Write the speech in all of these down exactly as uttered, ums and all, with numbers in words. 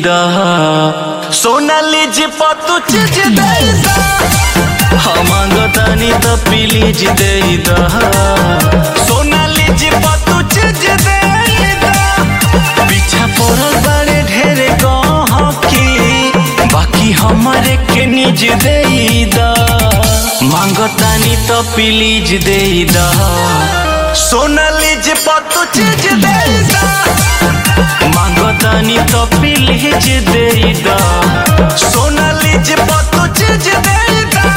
दा सोनालीज पतु चीज दे दा हम मांगतानी तो प्लीज दे दा सोनालीज पतु चीज दे दा पीछा पड़ल बड़े ढेरे गहकी बाकी हमारे के निज दे दा मांगतानी तो प्लीज दे दा सोनालीज पतु चीज दे दा मांगतानी तो प्लीज दे दा सोनालीज पतु चीज दे दा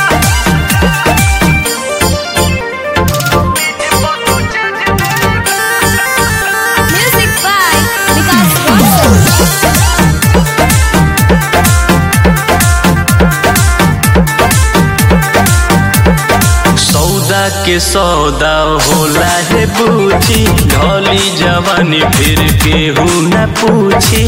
Music by Vikas Roshan. सौदा के सौदा होला है बूझी ढोली जवानी फिर केहू न पूछी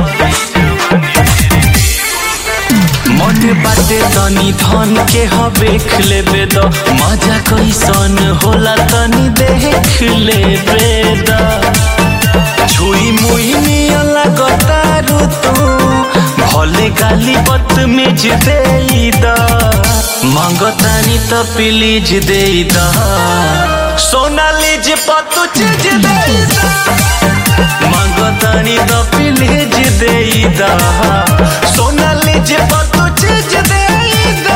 मन बाटे तनी धन के हवेख लेबे द मजा कैसन होला तनी देख लेबे द छुई मुई निया लगतारू तू भले गाली बदतमीज दे दा मांगतानी तो प्लीज दे दा सोनालीज पतु चीज दे दा मांगतानी तो प्लीज दे दा सोनालीज पतु चीज दे दा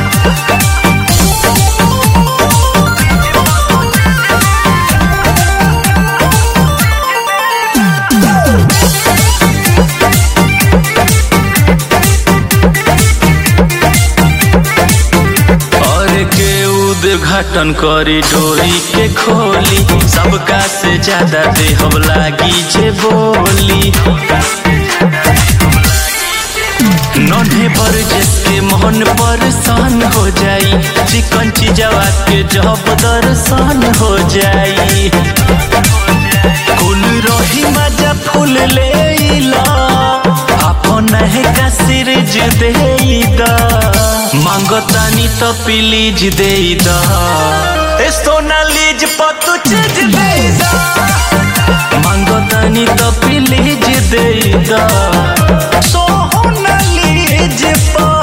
उद्घाटन करी डोरी के खोली सबका से ज्यादा दे हम लागी जे बोली नन्हे पर जिसके मोहन परेशान हो जाई चिकन चीजवा के जब दर्शन हो जाई कुल रही मजा फूल ले ला अपन है का सिरज दे दा मांगतानी तो प्लीज दे दा सोनालीज पतु चीज दे दा मांगतानी तो प्लीज दे दा सोनालीज पतु